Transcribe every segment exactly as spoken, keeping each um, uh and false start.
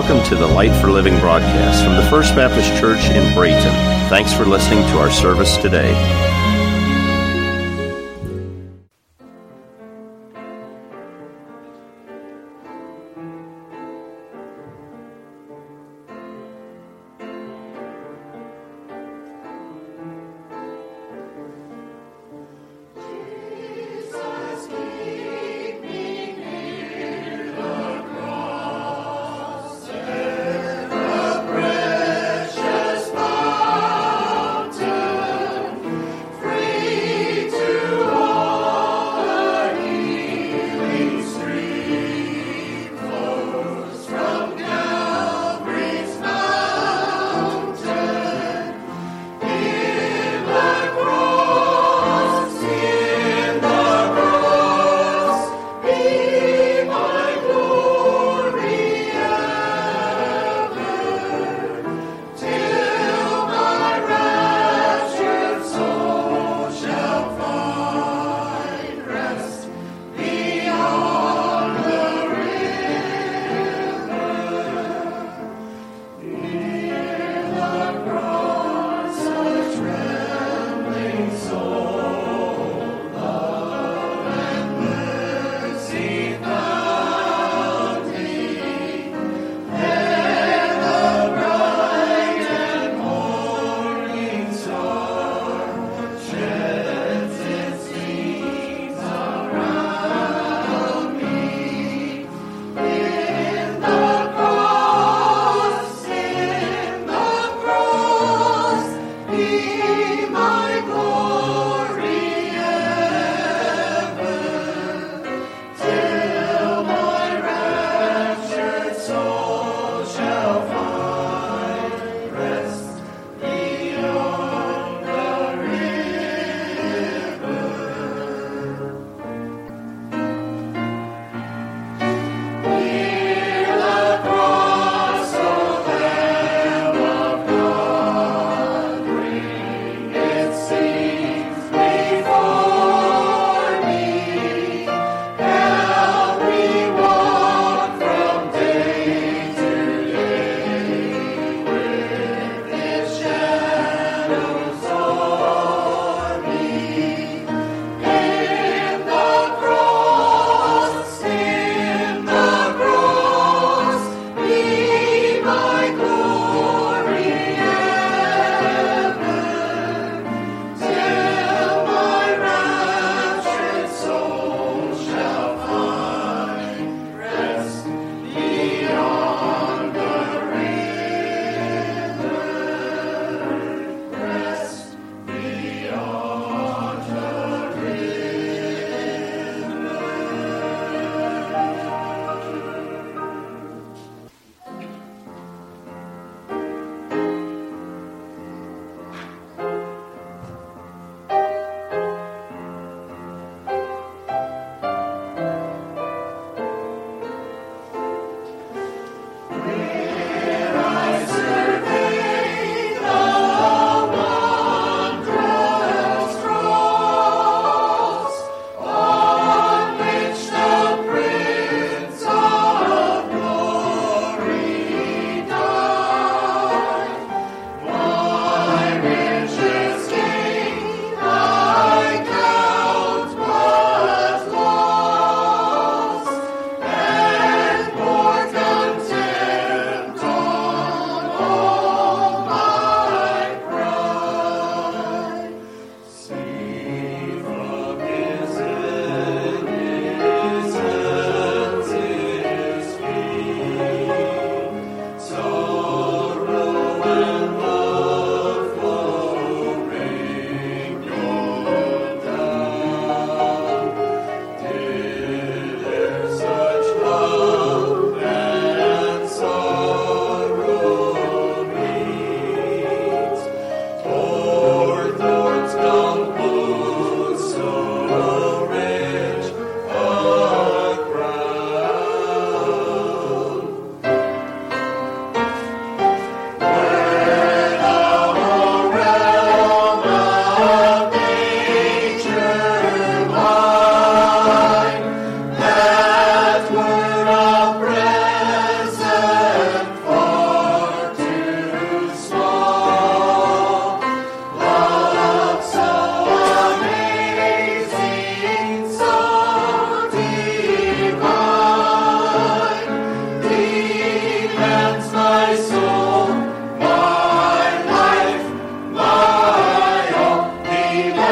Welcome to the Light for Living broadcast from the First Baptist Church in Brayton. Thanks for listening to our service today.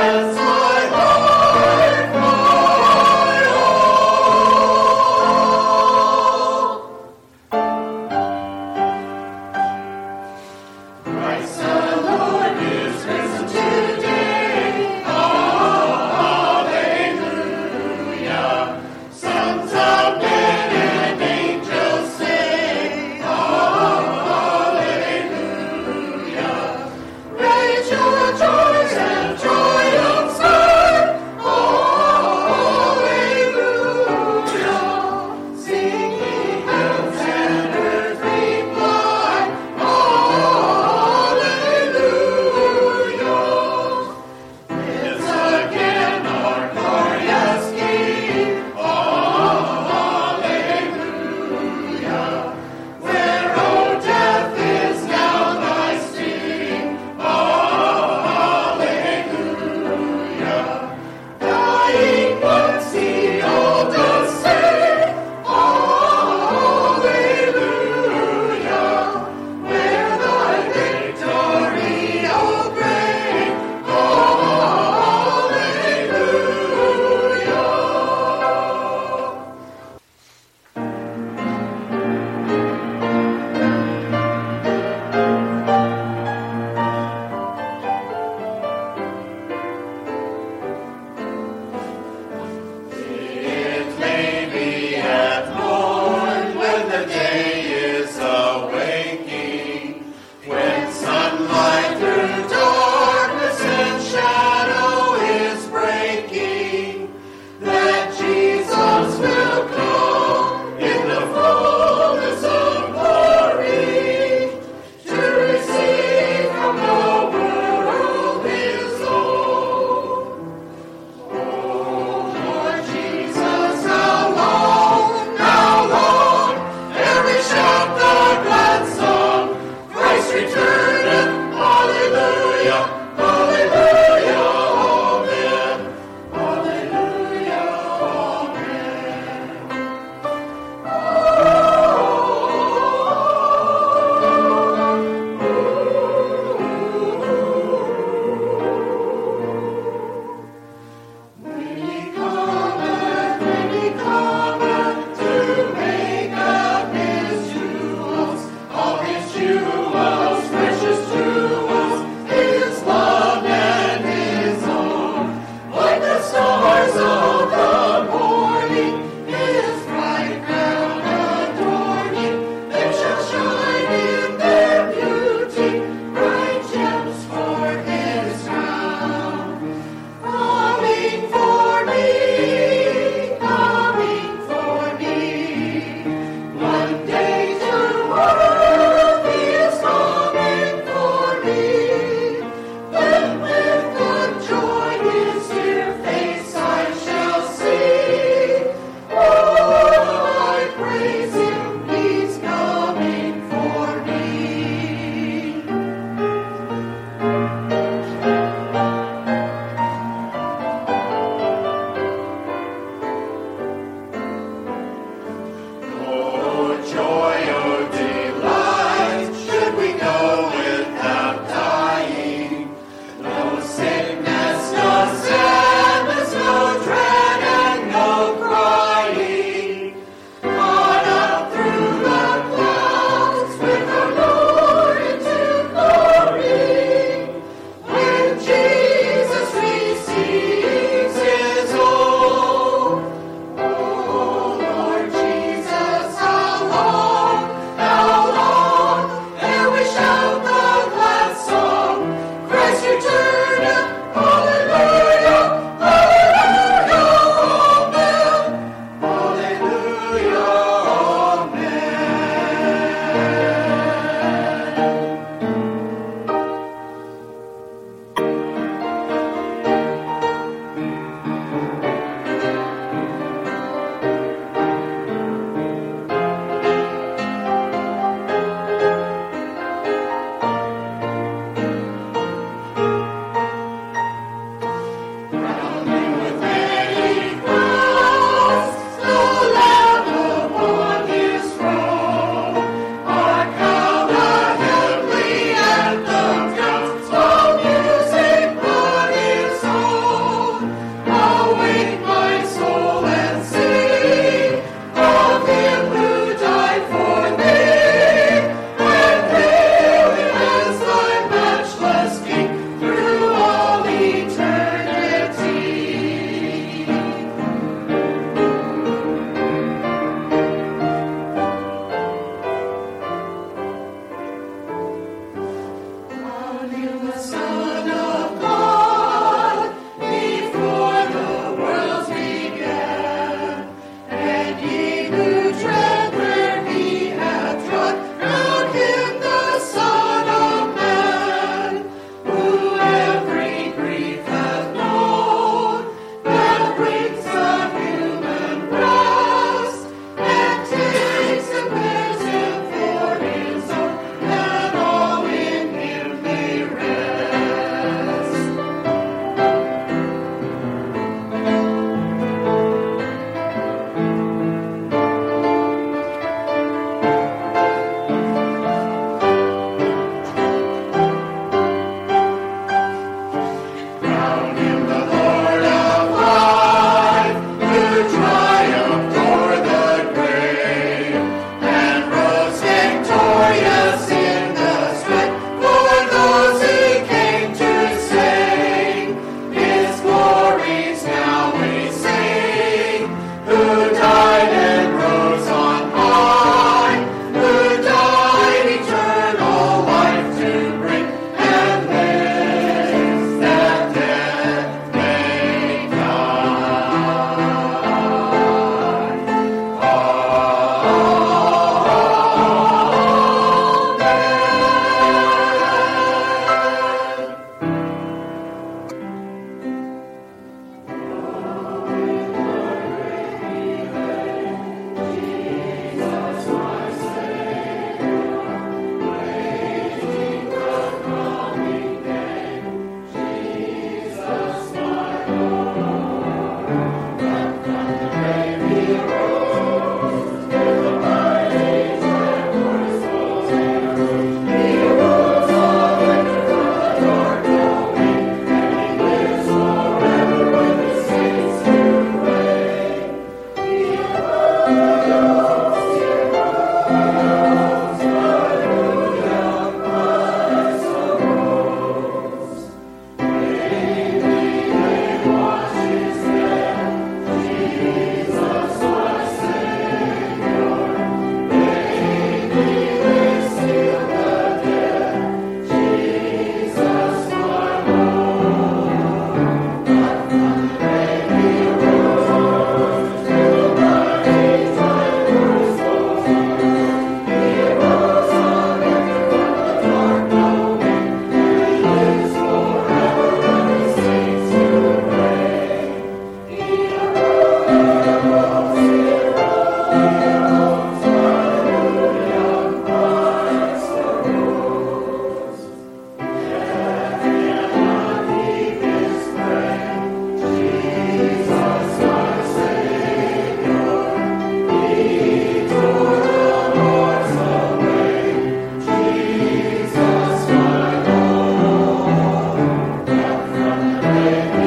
Raise your joys and triumphs.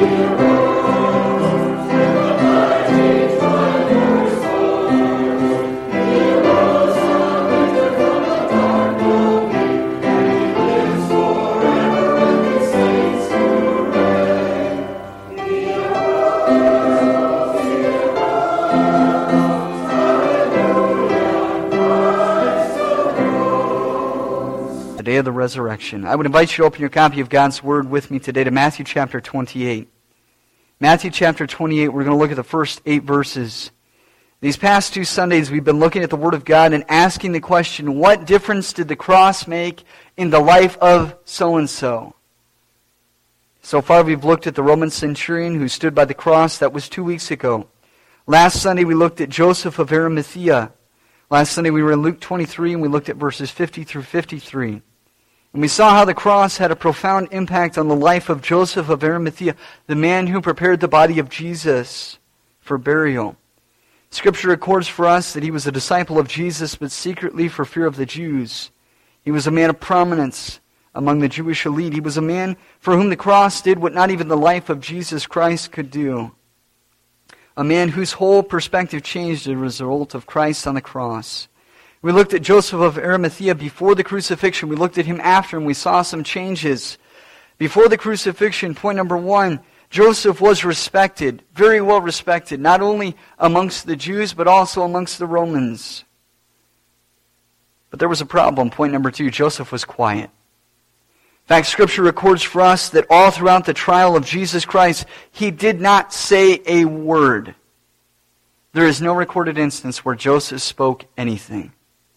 Day of the resurrection. I would invite you to open your copy of God's Word with me today to Matthew chapter twenty-eight. Matthew chapter twenty-eight, we're going to look at the first eight verses. These past two Sundays, we've been looking at the Word of God and asking the question, what difference did the cross make in the life of so-and-so? So far, we've looked at the Roman centurion who stood by the cross. That was two weeks ago. Last Sunday, we looked at Joseph of Arimathea. Last Sunday, we were in Luke twenty-three, and we looked at verses fifty through fifty-three. And we saw how the cross had a profound impact on the life of Joseph of Arimathea, the man who prepared the body of Jesus for burial. Scripture records for us that he was a disciple of Jesus, but secretly for fear of the Jews. He was a man of prominence among the Jewish elite. He was a man for whom the cross did what not even the life of Jesus Christ could do. A man whose whole perspective changed as a result of Christ on the cross. We looked at Joseph of Arimathea before the crucifixion. We looked at him after, and we saw some changes. Before the crucifixion, point number one, Joseph was respected, very well respected, not only amongst the Jews, but also amongst the Romans. But there was a problem. Point number two, Joseph was quiet. In fact, Scripture records for us that all throughout the trial of Jesus Christ, he did not say a word. There is no recorded instance where Joseph spoke anything.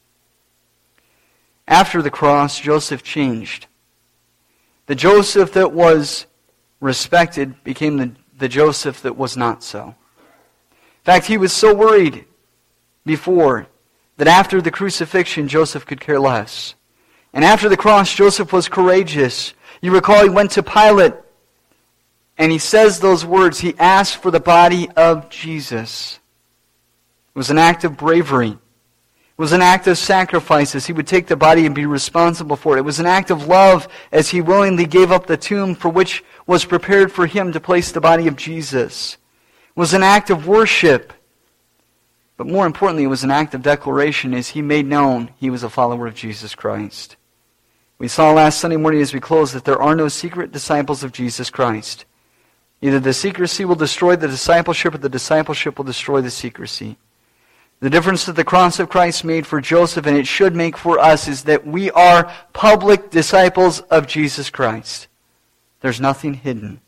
After the cross, Joseph changed. The Joseph that was respected became the, the Joseph that was not so. In fact, he was so worried before that after the crucifixion, Joseph could care less. And after the cross, Joseph was courageous. You recall he went to Pilate, and he says those words. He asked for the body of Jesus. It was an act of bravery. It was an act of sacrifice as he would take the body and be responsible for it. It was an act of love as he willingly gave up the tomb for which was prepared for him to place the body of Jesus. It was an act of worship. But more importantly, it was an act of declaration as he made known he was a follower of Jesus Christ. We saw last Sunday morning as we closed that there are no secret disciples of Jesus Christ. Either the secrecy will destroy the discipleship or the discipleship will destroy the secrecy. The difference that the cross of Christ made for Joseph, and it should make for us, is that we are public disciples of Jesus Christ. There's nothing hidden.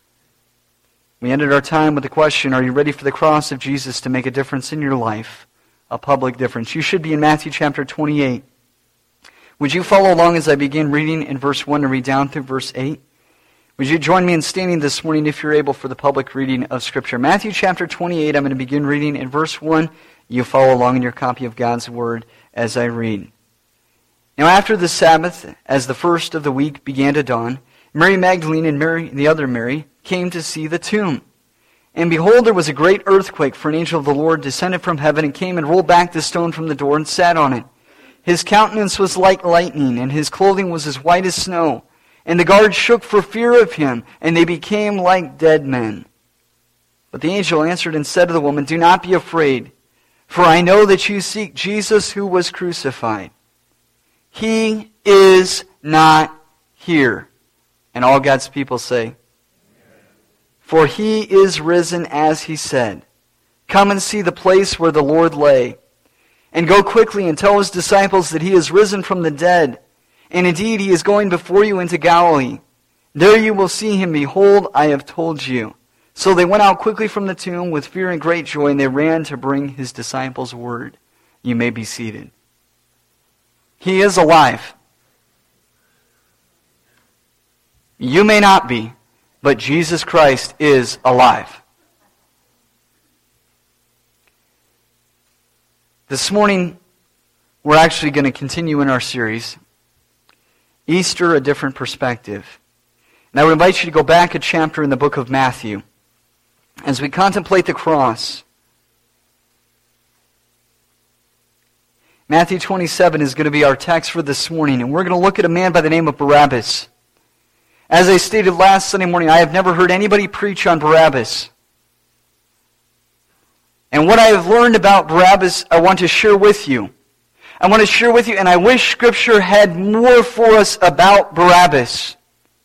We ended our time with the question, are you ready for the cross of Jesus to make a difference in your life? A public difference. You should be in Matthew chapter twenty-eight. Would you follow along as I begin reading in verse one and read down through verse eight? Would you join me in standing this morning if you're able for the public reading of Scripture? Matthew chapter twenty-eight, I'm going to begin reading in verse one. You follow along in your copy of God's Word as I read. Now after the Sabbath, as the first of the week began to dawn, Mary Magdalene and Mary, the other Mary, came to see the tomb. And behold, there was a great earthquake, for an angel of the Lord descended from heaven and came and rolled back the stone from the door and sat on it. His countenance was like lightning, and his clothing was as white as snow. And the guards shook for fear of him, and they became like dead men. But the angel answered and said to the woman, "Do not be afraid, for I know that you seek Jesus who was crucified. He is not here." And all God's people say, "For he is risen as he said. Come and see the place where the Lord lay. And go quickly and tell his disciples that he is risen from the dead. And indeed he is going before you into Galilee. There you will see him. Behold, I have told you." So they went out quickly from the tomb with fear and great joy, and they ran to bring his disciples word. You may be seated. He is alive. You may not be, but Jesus Christ is alive. This morning, we're actually going to continue in our series, Easter, a Different Perspective. And I would invite you to go back a chapter in the book of Matthew as we contemplate the cross. Matthew twenty-seven is going to be our text for this morning, and we're going to look at a man by the name of Barabbas. As I stated last Sunday morning, I have never heard anybody preach on Barabbas. And what I have learned about Barabbas, I want to share with you. I want to share with you, and I wish Scripture had more for us about Barabbas.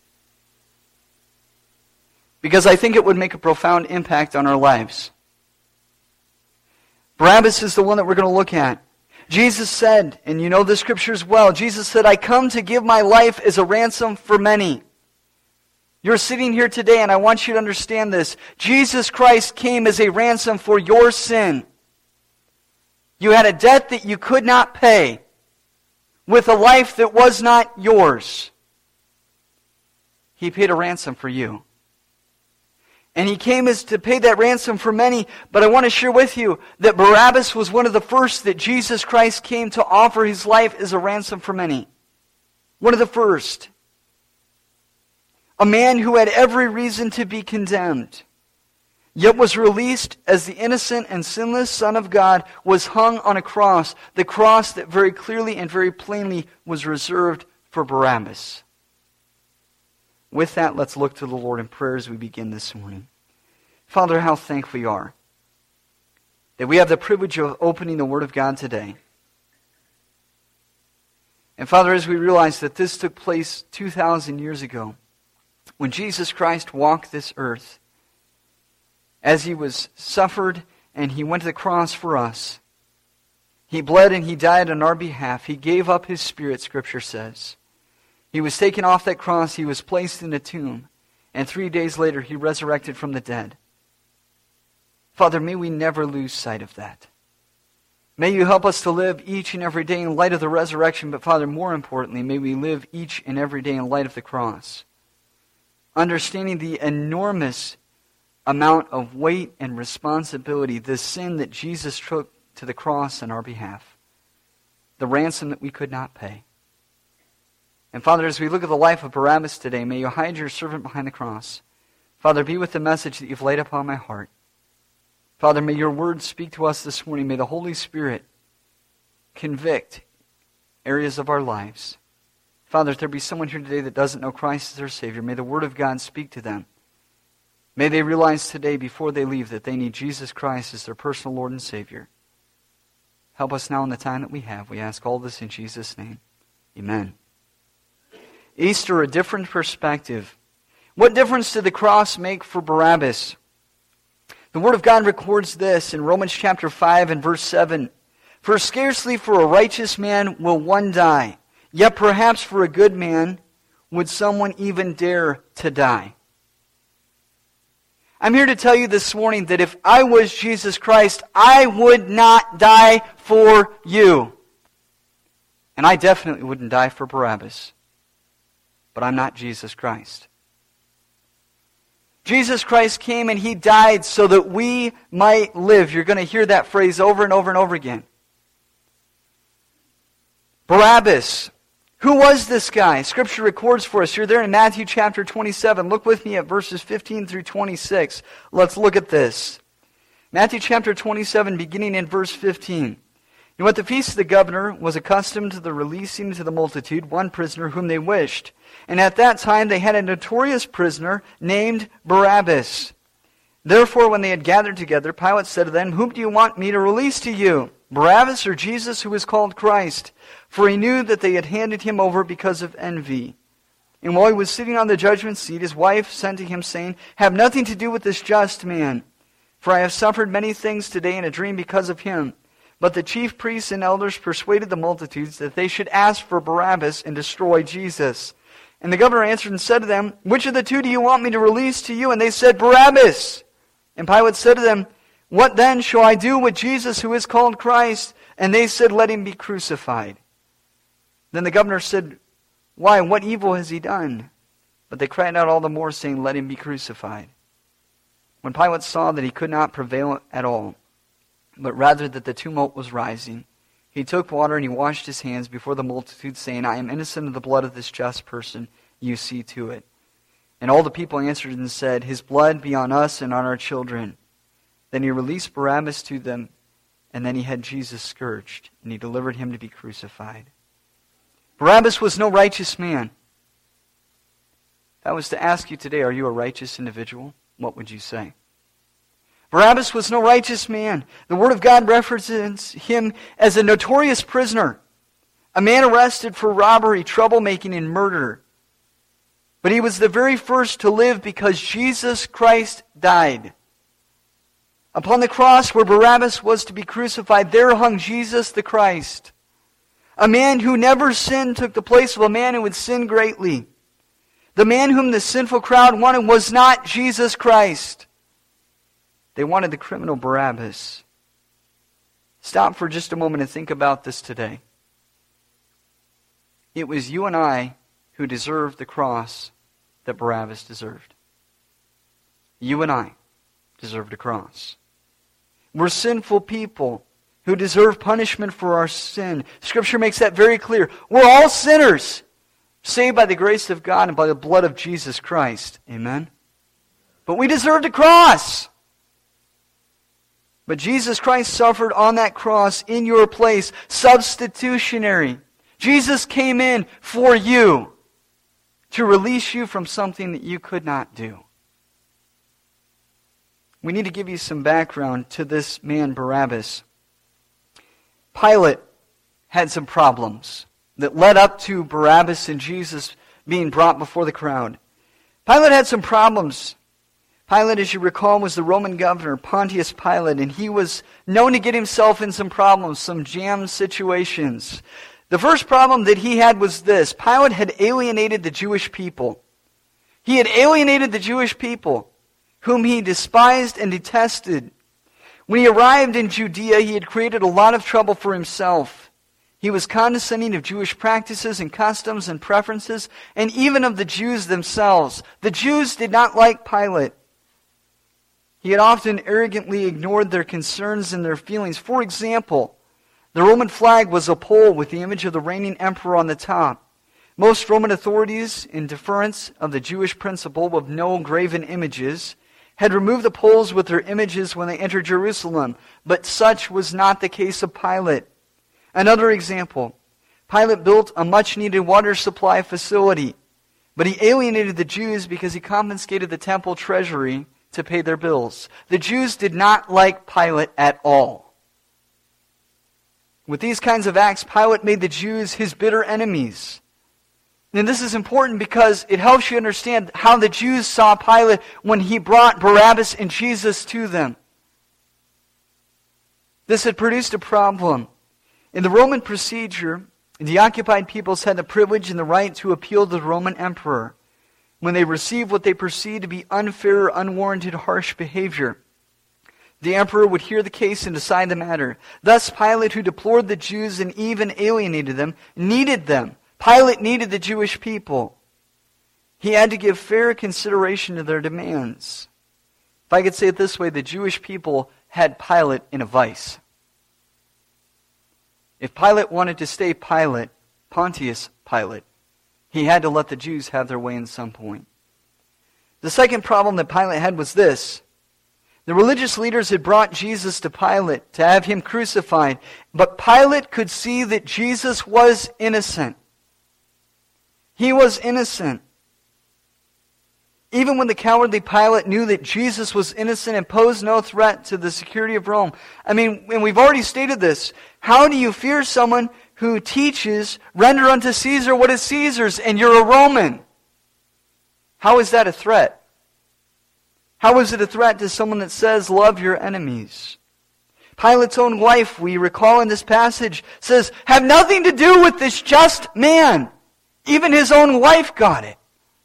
Because I think it would make a profound impact on our lives. Barabbas is the one that we're going to look at. Jesus said, and you know the Scriptures well, Jesus said, I come to give my life as a ransom for many. You're sitting here today, and I want you to understand this. Jesus Christ came as a ransom for your sin. You had a debt that you could not pay, with a life that was not yours. He paid a ransom for you. And He came as to pay that ransom for many, but I want to share with you that Barabbas was one of the first that Jesus Christ came to offer His life as a ransom for many. One of the first. A man who had every reason to be condemned, yet was released as the innocent and sinless Son of God was hung on a cross, the cross that very clearly and very plainly was reserved for Barabbas. With that, let's look to the Lord in prayer as we begin this morning. Father, how thankful we are that we have the privilege of opening the Word of God today. And Father, as we realize that this took place two thousand years ago, when Jesus Christ walked this earth, as He was suffered and He went to the cross for us, He bled and He died on our behalf. He gave up His Spirit, Scripture says. He was taken off that cross. He was placed in a tomb. And three days later, He resurrected from the dead. Father, may we never lose sight of that. May You help us to live each and every day in light of the resurrection. But Father, more importantly, may we live each and every day in light of the cross. Understanding the enormous amount of weight and responsibility, the sin that Jesus took to the cross on our behalf. The ransom that we could not pay. And Father, as we look at the life of Barabbas today, may You hide Your servant behind the cross. Father, be with the message that You've laid upon my heart. Father, may Your word speak to us this morning. May the Holy Spirit convict areas of our lives. Father, if there be someone here today that doesn't know Christ as their Savior, may the Word of God speak to them. May they realize today before they leave that they need Jesus Christ as their personal Lord and Savior. Help us now in the time that we have. We ask all this in Jesus' name. Amen. Easter, a different perspective. What difference did the cross make for Barabbas? The Word of God records this in Romans chapter five and verse seven. For scarcely for a righteous man will one die, yet perhaps for a good man would someone even dare to die. I'm here to tell you this morning that if I was Jesus Christ, I would not die for you. And I definitely wouldn't die for Barabbas. But I'm not Jesus Christ. Jesus Christ came and He died so that we might live. You're going to hear that phrase over and over and over again. Barabbas. Who was this guy? Scripture records for us. You're there in Matthew chapter twenty-seven. Look with me at verses fifteen through twenty-six. Let's look at this. Matthew chapter twenty-seven, beginning in verse fifteen. And at the feast of the governor was accustomed to the releasing to the multitude one prisoner whom they wished. And at that time they had a notorious prisoner named Barabbas. Therefore, when they had gathered together, Pilate said to them, Whom do you want me to release to you, Barabbas or Jesus who is called Christ? For he knew that they had handed him over because of envy. And while he was sitting on the judgment seat, his wife sent to him, saying, Have nothing to do with this just man, for I have suffered many things today in a dream because of him. But the chief priests and elders persuaded the multitudes that they should ask for Barabbas and destroy Jesus. And the governor answered and said to them, Which of the two do you want me to release to you? And they said, Barabbas. And Pilate said to them, What then shall I do with Jesus who is called Christ? And they said, Let him be crucified. Then the governor said, Why, what evil has he done? But they cried out all the more, saying, Let him be crucified. When Pilate saw that he could not prevail at all, but rather that the tumult was rising, he took water and he washed his hands before the multitude, saying, I am innocent of the blood of this just person. You see to it. And all the people answered and said, His blood be on us and on our children. Then he released Barabbas to them, and then he had Jesus scourged, and he delivered him to be crucified. Barabbas was no righteous man. In I was to ask you today, are you a righteous individual? What would you say? Barabbas was no righteous man. The Word of God references him as a notorious prisoner, a man arrested for robbery, troublemaking, and murder. But he was the very first to live because Jesus Christ died. Upon the cross where Barabbas was to be crucified, there hung Jesus the Christ. A man who never sinned took the place of a man who would sin greatly. The man whom the sinful crowd wanted was not Jesus Christ. They wanted the criminal Barabbas. Stop for just a moment and think about this today. It was you and I who deserved the cross that Barabbas deserved. You and I deserved a cross. We're sinful people who deserve punishment for our sin. Scripture makes that very clear. We're all sinners, saved by the grace of God and by the blood of Jesus Christ. Amen? But we deserved a cross. But Jesus Christ suffered on that cross in your place, substitutionary. Jesus came in for you to release you from something that you could not do. We need to give you some background to this man Barabbas. Pilate had some problems that led up to Barabbas and Jesus being brought before the crowd. Pilate had some problems. Pilate, as you recall, was the Roman governor, Pontius Pilate, and he was known to get himself in some problems, some jammed situations. The first problem that he had was this. Pilate had alienated the Jewish people. He had alienated the Jewish people, whom he despised and detested. When he arrived in Judea, he had created a lot of trouble for himself. He was condescending of Jewish practices and customs and preferences, and even of the Jews themselves. The Jews did not like Pilate. He had often arrogantly ignored their concerns and their feelings. For example, the Roman flag was a pole with the image of the reigning emperor on the top. Most Roman authorities, in deference of the Jewish principle of no graven images, had removed the poles with their images when they entered Jerusalem, but such was not the case of Pilate. Another example, Pilate built a much-needed water supply facility, but he alienated the Jews because he confiscated the temple treasury to pay their bills. The Jews did not like Pilate at all. With these kinds of acts, Pilate made the Jews his bitter enemies. And this is important because it helps you understand how the Jews saw Pilate when he brought Barabbas and Jesus to them. This had produced a problem. In the Roman procedure, the occupied peoples had the privilege and the right to appeal to the Roman emperor when they received what they perceived to be unfair or unwarranted harsh behavior. The emperor would hear the case and decide the matter. Thus, Pilate, who deplored the Jews and even alienated them, needed them. Pilate needed the Jewish people. He had to give fair consideration to their demands. If I could say it this way, the Jewish people had Pilate in a vice. If Pilate wanted to stay Pilate, Pontius Pilate, he had to let the Jews have their way in some point. The second problem that Pilate had was this. The religious leaders had brought Jesus to Pilate to have him crucified, but Pilate could see that Jesus was innocent. He was innocent. Even when the cowardly Pilate knew that Jesus was innocent and posed no threat to the security of Rome. I mean, and we've already stated this. How do you fear someone who teaches, render unto Caesar what is Caesar's, and you're a Roman? How is that a threat? How is it a threat to someone that says, love your enemies? Pilate's own wife, we recall in this passage, says, have nothing to do with this just man. Even his own wife got it.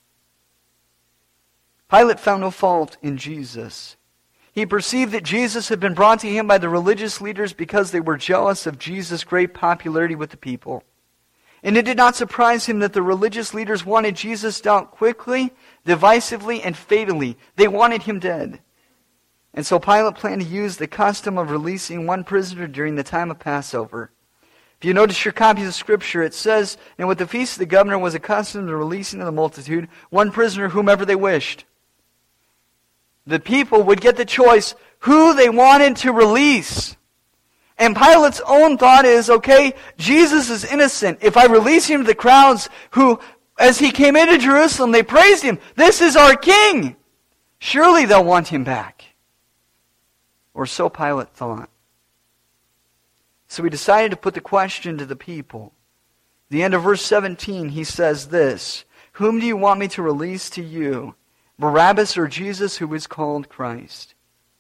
Pilate found no fault in Jesus. He perceived that Jesus had been brought to him by the religious leaders because they were jealous of Jesus' great popularity with the people. And it did not surprise him that the religious leaders wanted Jesus dealt quickly, divisively, and fatally. They wanted him dead. And so Pilate planned to use the custom of releasing one prisoner during the time of Passover. If you notice your copies of Scripture, it says, and with the feast the governor was accustomed to releasing to the multitude one prisoner whomever they wished. The people would get the choice who they wanted to release. And Pilate's own thought is, okay, Jesus is innocent. If I release him to the crowds who As he came into Jerusalem, they praised him. This is our king. Surely they'll want him back. Or so Pilate thought. So he decided to put the question to the people. At the end of verse seventeen, he says this, "Whom do you want me to release to you, Barabbas or Jesus who is called Christ?"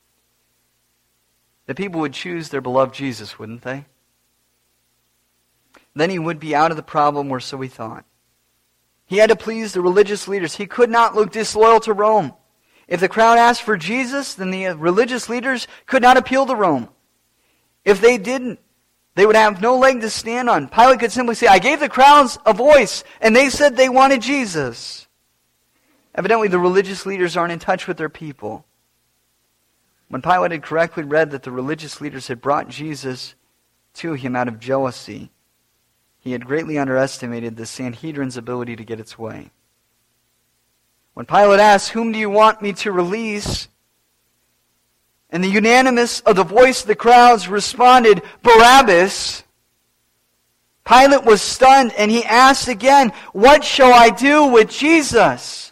The people would choose their beloved Jesus, wouldn't they? Then he would be out of the problem, or so he thought. He had to please the religious leaders. He could not look disloyal to Rome. If the crowd asked for Jesus, then the religious leaders could not appeal to Rome. If they didn't, they would have no leg to stand on. Pilate could simply say, "I gave the crowds a voice, and they said they wanted Jesus." Evidently, the religious leaders aren't in touch with their people. When Pilate had correctly read that the religious leaders had brought Jesus to him out of jealousy, he had greatly underestimated the Sanhedrin's ability to get its way. When Pilate asked, "Whom do you want me to release?" and the unanimous of the voice of the crowds responded, "Barabbas," Pilate was stunned, and he asked again, "What shall I do with Jesus,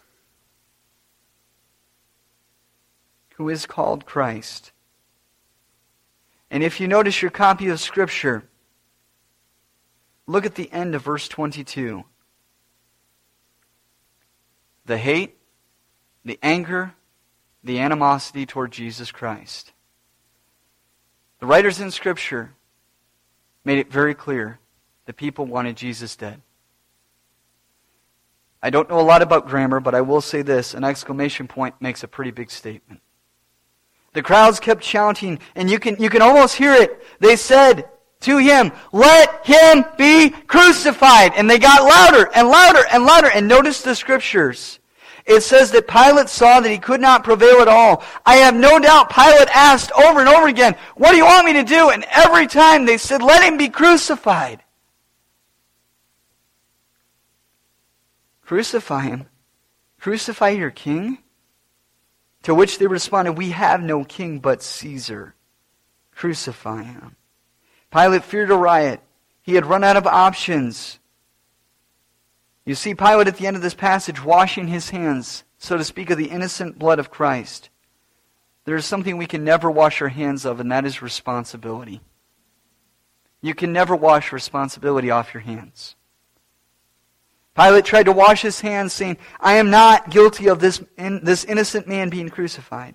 who is called Christ?" And if you notice your copy of Scripture, look at the end of verse twenty-two. The hate, the anger, the animosity toward Jesus Christ. The writers in Scripture made it very clear the people wanted Jesus dead. I don't know a lot about grammar, but I will say this, an exclamation point makes a pretty big statement. The crowds kept shouting, and you can, you can almost hear it. They said to him, "Let him be crucified." And they got louder and louder and louder. And notice the Scriptures. It says that Pilate saw that he could not prevail at all. I have no doubt Pilate asked over and over again, "What do you want me to do?" And every time they said, "Let him be crucified." Crucify him? Crucify your king? To which they responded, "We have no king but Caesar. Crucify him." Pilate feared a riot. He had run out of options. You see Pilate at the end of this passage washing his hands, so to speak, of the innocent blood of Christ. There is something we can never wash our hands of, and that is responsibility. You can never wash responsibility off your hands. Pilate tried to wash his hands, saying, "I am not guilty of this, in, this innocent man being crucified."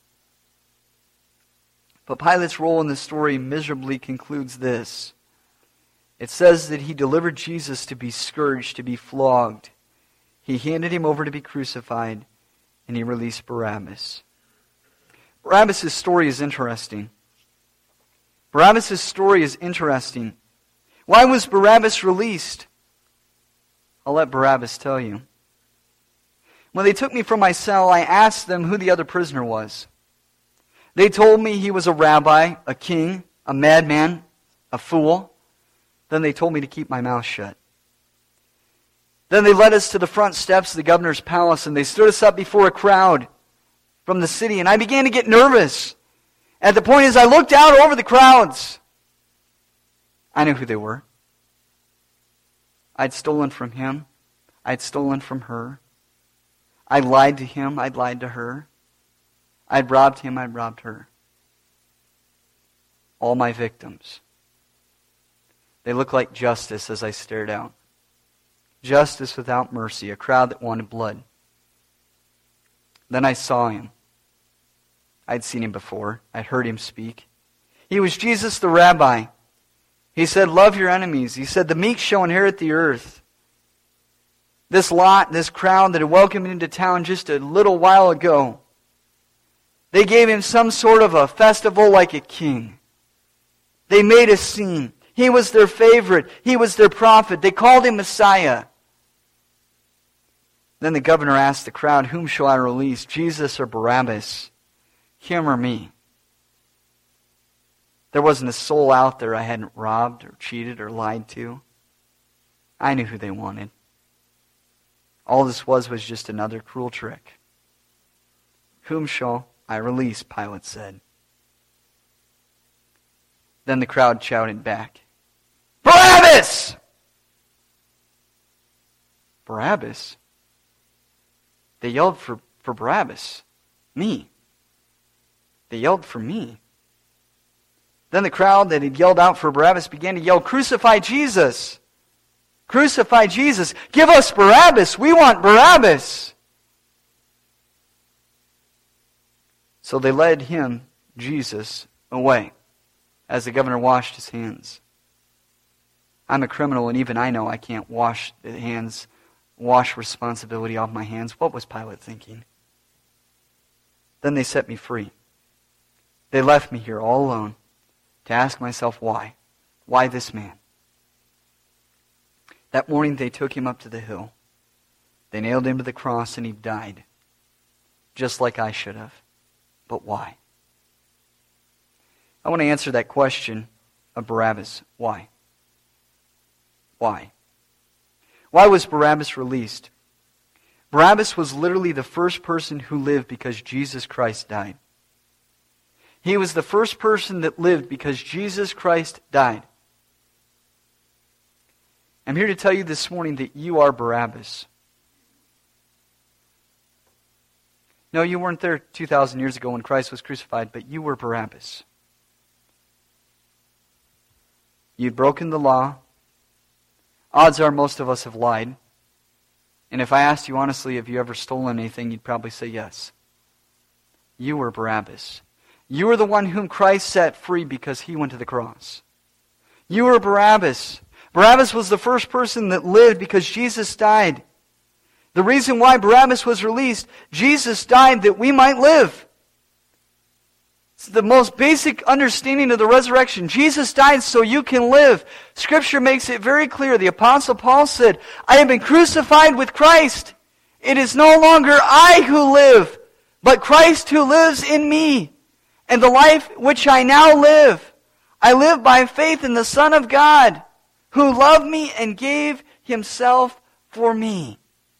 But Pilate's role in the story miserably concludes this. It says that he delivered Jesus to be scourged, to be flogged. He handed him over to be crucified, and he released Barabbas. Barabbas' story is interesting. Barabbas' story is interesting. Why was Barabbas released? I'll let Barabbas tell you. When they took me from my cell, I asked them who the other prisoner was. They told me he was a rabbi, a king, a madman, a fool. Then they told me to keep my mouth shut. Then they led us to the front steps of the governor's palace, and they stood us up before a crowd from the city, and I began to get nervous. At the point as I looked out over the crowds, I knew who they were. I'd stolen from him. I'd stolen from her. I lied to him. I'd lied to her. I'd robbed him. I'd robbed her. All my victims. They looked like justice as I stared out. Justice without mercy, a crowd that wanted blood. Then I saw him. I'd seen him before. I'd heard him speak. He was Jesus the rabbi. He said, "Love your enemies." He said, "The meek shall inherit the earth." This lot, this crowd that had welcomed him into town just a little while ago, they gave him some sort of a festival like a king. They made a scene. He was their favorite. He was their prophet. They called him Messiah. Then the governor asked the crowd, "Whom shall I release, Jesus or Barabbas? Him or me?" There wasn't a soul out there I hadn't robbed or cheated or lied to. I knew who they wanted. All this was was just another cruel trick. "Whom shall I release?" Pilate said. Then the crowd shouted back, "Barabbas!" Barabbas? They yelled for, for Barabbas. Me. They yelled for me. Then the crowd that had yelled out for Barabbas began to yell, "Crucify Jesus! Crucify Jesus! Give us Barabbas! We want Barabbas!" So they led him, Jesus, away as the governor washed his hands. I'm a criminal, and even I know I can't wash the hands, wash responsibility off my hands. What was Pilate thinking? Then they set me free. They left me here all alone to ask myself why. Why this man? That morning they took him up to the hill. They nailed him to the cross and he died. Just like I should have. But why? I want to answer that question of Barabbas. Why? Why? Why was Barabbas released? Barabbas was literally the first person who lived because Jesus Christ died. He was the first person that lived because Jesus Christ died. I'm here to tell you this morning that you are Barabbas. No, you weren't there two thousand years ago when Christ was crucified, but you were Barabbas. You'd broken the law. Odds are most of us have lied. And if I asked you honestly, have you ever stolen anything, you'd probably say yes. You were Barabbas. You were the one whom Christ set free because he went to the cross. You were Barabbas. Barabbas was the first person that lived because Jesus died. The reason why Barabbas was released, Jesus died that we might live. It's the most basic understanding of the resurrection. Jesus died so you can live. Scripture makes it very clear. The Apostle Paul said, "I have been crucified with Christ. It is no longer I who live, but Christ who lives in me. And the life which I now live, I live by faith in the Son of God, who loved me and gave himself for me."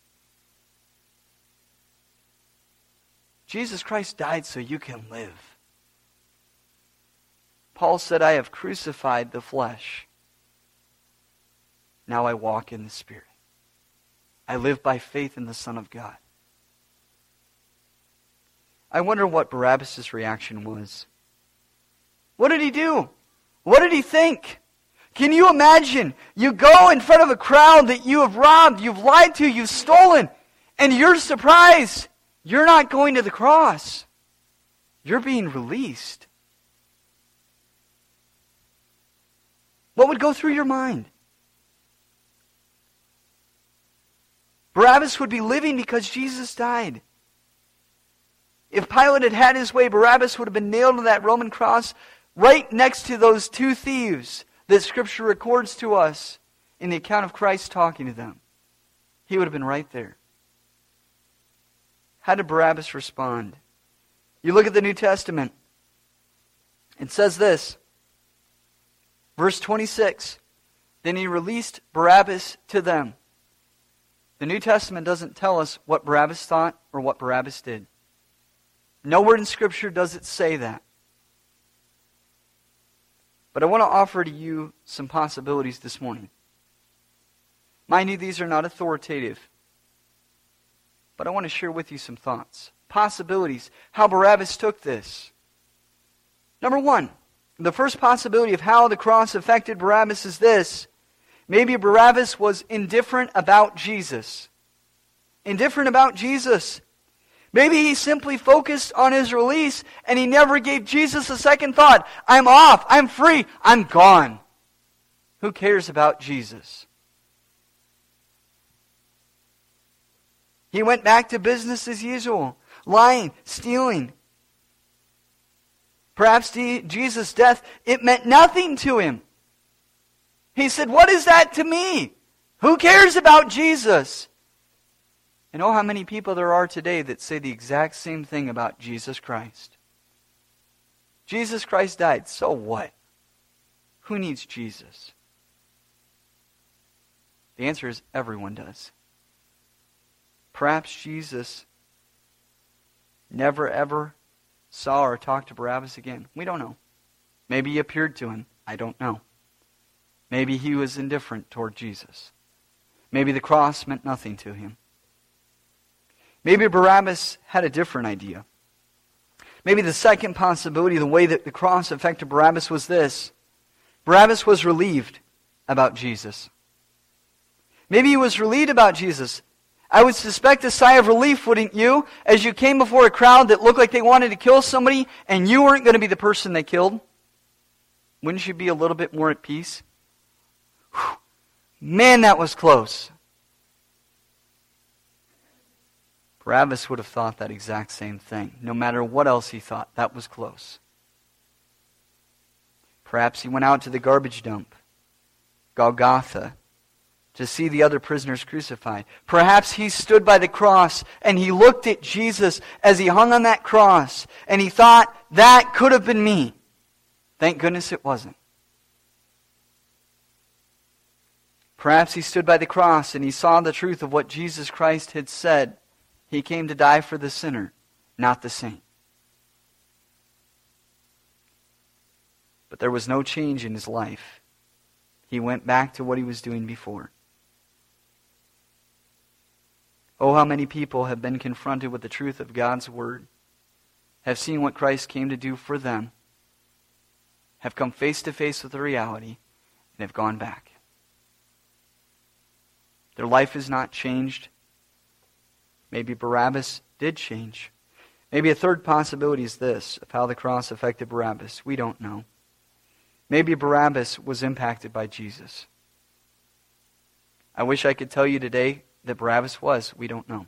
Jesus Christ died so you can live. Paul said, "I have crucified the flesh. Now I walk in the Spirit. I live by faith in the Son of God." I wonder what Barabbas' reaction was. What did he do? What did he think? Can you imagine? You go in front of a crowd that you have robbed, you've lied to, you've stolen, and you're surprised. You're not going to the cross. You're being released. What would go through your mind? Barabbas would be living because Jesus died. If Pilate had had his way, Barabbas would have been nailed to that Roman cross right next to those two thieves that Scripture records to us in the account of Christ talking to them. He would have been right there. How did Barabbas respond? You look at the New Testament. It says this. Verse twenty-six. Then he released Barabbas to them. The New Testament doesn't tell us what Barabbas thought or what Barabbas did. Nowhere in Scripture does it say that. But I want to offer to you some possibilities this morning. Mind you, these are not authoritative. But I want to share with you some thoughts. Possibilities. How Barabbas took this. Number one. The first possibility of how the cross affected Barabbas is this. Maybe Barabbas was indifferent about Jesus. Indifferent about Jesus. Maybe he simply focused on his release and he never gave Jesus a second thought. I'm off. I'm free. I'm gone. Who cares about Jesus? He went back to business as usual. Lying, stealing. Perhaps Jesus' death, it meant nothing to him. He said, "What is that to me? Who cares about Jesus?" And oh, how many people there are today that say the exact same thing about Jesus Christ. Jesus Christ died, so what? Who needs Jesus? The answer is everyone does. Perhaps Jesus never ever saw or talked to Barabbas again. We don't know. Maybe he appeared to him. I don't know. Maybe he was indifferent toward Jesus. Maybe the cross meant nothing to him. Maybe Barabbas had a different idea. Maybe the second possibility, the way that the cross affected Barabbas, was this. Barabbas was relieved about Jesus. Maybe he was relieved about Jesus. I would suspect a sigh of relief, wouldn't you, as you came before a crowd that looked like they wanted to kill somebody and you weren't going to be the person they killed? Wouldn't you be a little bit more at peace? Whew. Man, that was close. Barabbas would have thought that exact same thing. No matter what else he thought, that was close. Perhaps he went out to the garbage dump, Golgotha, to see the other prisoners crucified. Perhaps he stood by the cross and he looked at Jesus as he hung on that cross and he thought, that could have been me. Thank goodness it wasn't. Perhaps he stood by the cross and he saw the truth of what Jesus Christ had said. He came to die for the sinner, not the saint. But there was no change in his life. He went back to what he was doing before. Oh, how many people have been confronted with the truth of God's Word, have seen what Christ came to do for them, have come face to face with the reality, and have gone back. Their life is not changed. Maybe Barabbas did change. Maybe a third possibility is this, of how the cross affected Barabbas. We don't know. Maybe Barabbas was impacted by Jesus. I wish I could tell you today that Barabbas was. We don't know.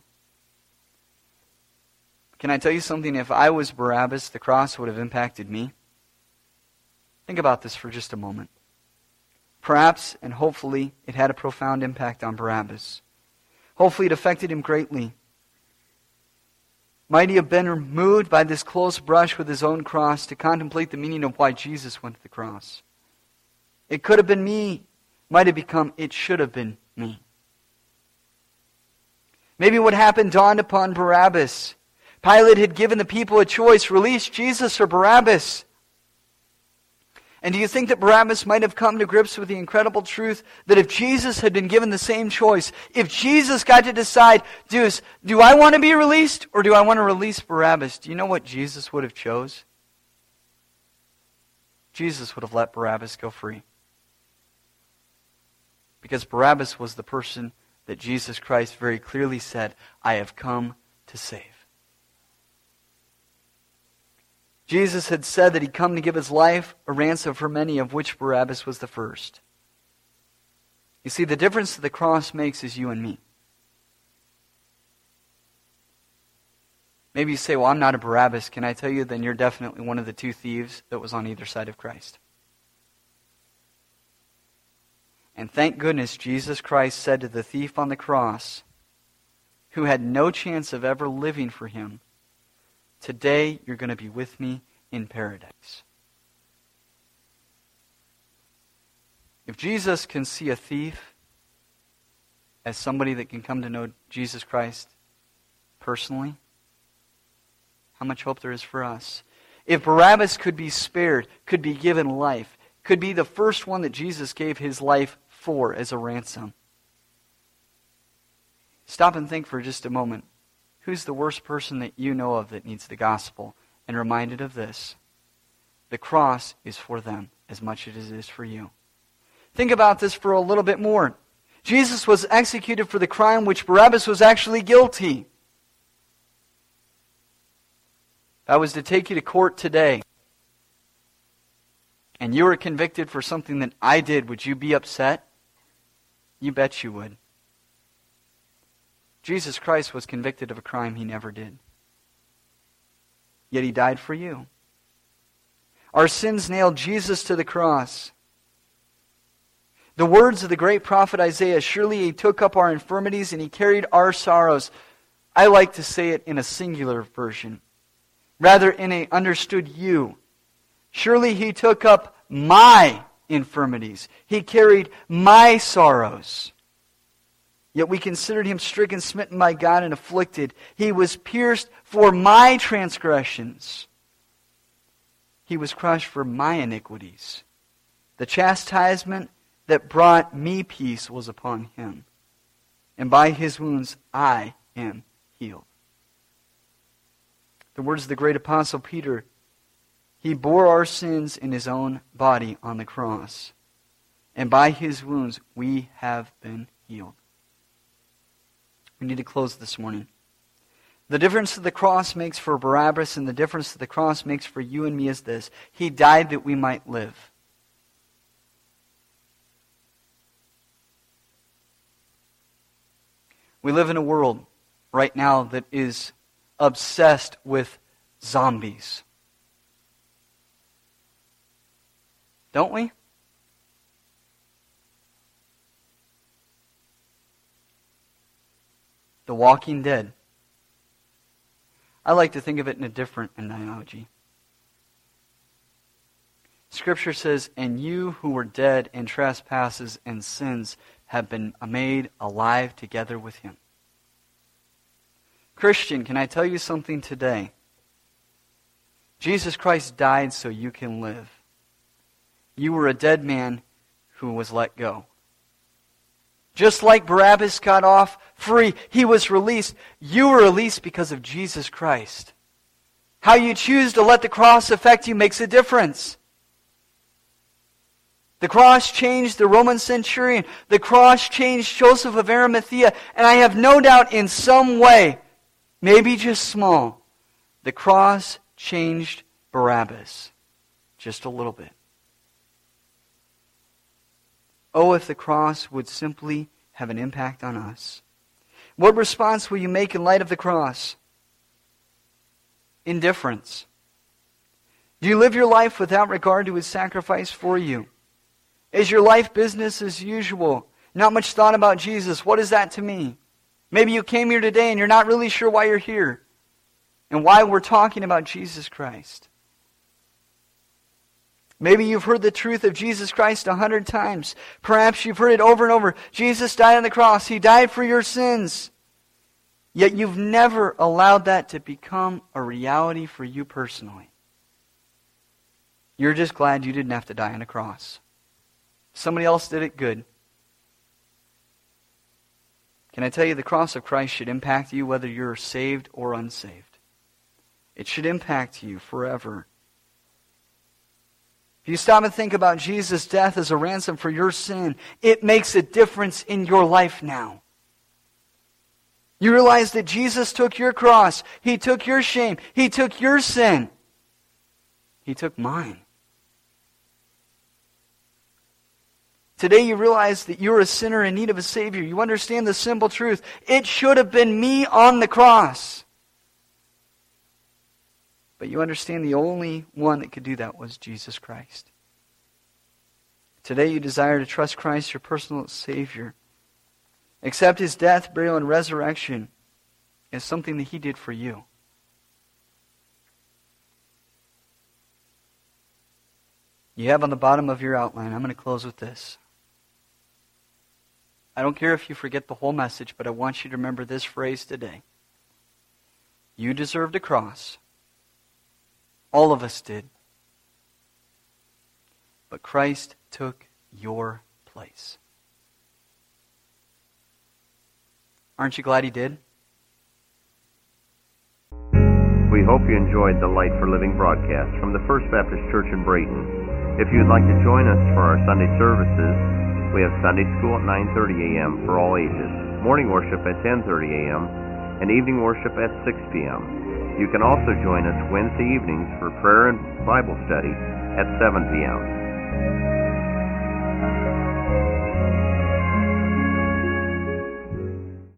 Can I tell you something? If I was Barabbas, the cross would have impacted me. Think about this for just a moment. Perhaps, and hopefully, it had a profound impact on Barabbas. Hopefully it affected him greatly. Might he have been moved by this close brush with his own cross to contemplate the meaning of why Jesus went to the cross? It could have been me. Might have become, it should have been me. Maybe what happened dawned upon Barabbas. Pilate had given the people a choice, release Jesus or Barabbas. And do you think that Barabbas might have come to grips with the incredible truth that if Jesus had been given the same choice, if Jesus got to decide, do, do I want to be released or do I want to release Barabbas? Do you know what Jesus would have chose? Jesus would have let Barabbas go free. Because Barabbas was the person that Jesus Christ very clearly said, I have come to save. Jesus had said that he'd come to give his life a ransom for many, of which Barabbas was the first. You see, the difference that the cross makes is you and me. Maybe you say, well, I'm not a Barabbas. Can I tell you, then you're definitely one of the two thieves that was on either side of Christ. And thank goodness Jesus Christ said to the thief on the cross, who had no chance of ever living for him, today you're going to be with me in paradise. If Jesus can see a thief as somebody that can come to know Jesus Christ personally, how much hope there is for us. If Barabbas could be spared, could be given life, could be the first one that Jesus gave his life for as a ransom. Stop and think for just a moment. Who's the worst person that you know of that needs the gospel? And reminded of this. The cross is for them as much as it is for you. Think about this for a little bit more. Jesus was executed for the crime which Barabbas was actually guilty. If I was to take you to court today, and you were convicted for something that I did, would you be upset? You bet you would. Jesus Christ was convicted of a crime he never did. Yet he died for you. Our sins nailed Jesus to the cross. The words of the great prophet Isaiah, surely he took up our infirmities and he carried our sorrows. I like to say it in a singular version, rather in a understood you. Surely he took up my infirmities. He carried my sorrows. Yet we considered him stricken, smitten by God, and afflicted. He was pierced for my transgressions. He was crushed for my iniquities. The chastisement that brought me peace was upon him. and by his wounds I am healed. The words of the great apostle Peter, he bore our sins in his own body on the cross, and by his wounds we have been healed. We need to close this morning. The difference that the cross makes for Barabbas and the difference that the cross makes for you and me is this: he died that we might live. We live in a world right now that is obsessed with zombies. Don't we? The Walking Dead. I like to think of it in a different analogy. Scripture says, "And you who were dead in trespasses and sins have been made alive together with him." Christian, can I tell you something today? Jesus Christ died so you can live. You were a dead man who was let go. Just like Barabbas got off free, he was released. You were released because of Jesus Christ. How you choose to let the cross affect you makes a difference. The cross changed the Roman centurion. The cross changed Joseph of Arimathea. And I have no doubt in some way, maybe just small, the cross changed Barabbas just a little bit. Oh, if the cross would simply have an impact on us. What response will you make in light of the cross? Indifference. Do you live your life without regard to his sacrifice for you? Is your life business as usual? Not much thought about Jesus. What is that to me? Maybe you came here today and you're not really sure why you're here and why we're talking about Jesus Christ. Maybe you've heard the truth of Jesus Christ a hundred times. Perhaps you've heard it over and over. Jesus died on the cross. He died for your sins. Yet you've never allowed that to become a reality for you personally. You're just glad you didn't have to die on a cross. Somebody else did it good. Can I tell you, the cross of Christ should impact you whether you're saved or unsaved. It should impact you forever. If you stop and think about Jesus' death as a ransom for your sin, it makes a difference in your life now. You realize that Jesus took your cross. He took your shame. He took your sin. He took mine. Today you realize that you're a sinner in need of a Savior. You understand the simple truth. It should have been me on the cross. But you understand the only one that could do that was Jesus Christ. Today you desire to trust Christ, your personal Savior. Accept his death, burial, and resurrection as something that he did for you. You have on the bottom of your outline, I'm going to close with this. I don't care if you forget the whole message, but I want you to remember this phrase today. You deserved a cross. All of us did. But Christ took your place. Aren't you glad he did? We hope you enjoyed the Light for Living broadcast from the First Baptist Church in Brayton. If you'd like to join us for our Sunday services, we have Sunday school at nine thirty a.m. for all ages, morning worship at ten thirty a.m., and evening worship at six p.m. You can also join us Wednesday evenings for prayer and Bible study at seven p.m.